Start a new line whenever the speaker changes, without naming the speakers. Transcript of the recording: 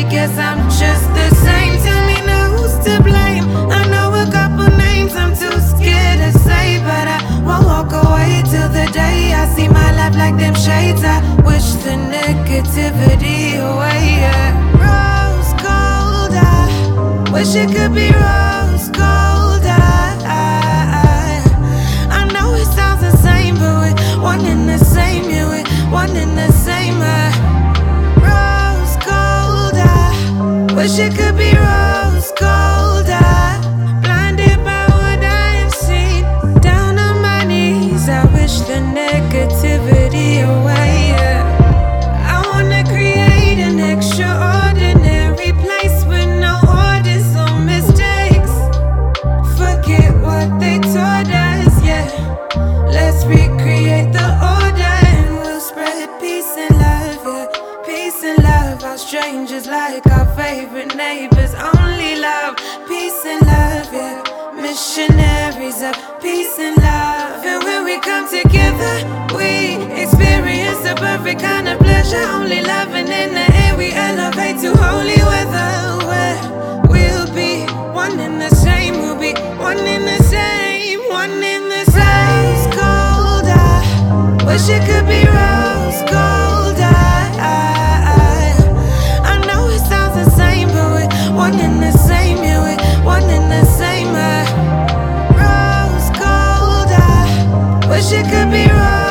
guess I'm just the same. Tell me now who's to blame. I know a couple names I'm too scared to say, but I won't walk away till the day I see my life like them shades. I wish the negativity away, yeah. Rose gold, I wish it could be rose gold. I know it sounds insane, but we're one in the same, yeah, we're one in the same. Rose gold, I wish it could be rose gold. Blinded by what I have seen, down on my knees, I wish the negativity away, yeah. I wanna create an extraordinary place with no orders or mistakes. Forget what they taught us, yeah. Let's recreate the order and we'll spread peace and love, yeah. Peace and love, our strangers like our favorite neighbors. Only love, peace and love, yeah. Missionaries of peace and love. And when we come together, we experience the perfect kind of pleasure. Only loving in the air, we elevate to holy weather, where we'll be one in the same. We'll be one in the same, one in the same. Rose gold, I wish it could be rose gold. I know it sounds insane, but we're one in the same, yeah, we're one in the same. Rose gold, I wish it could be rose.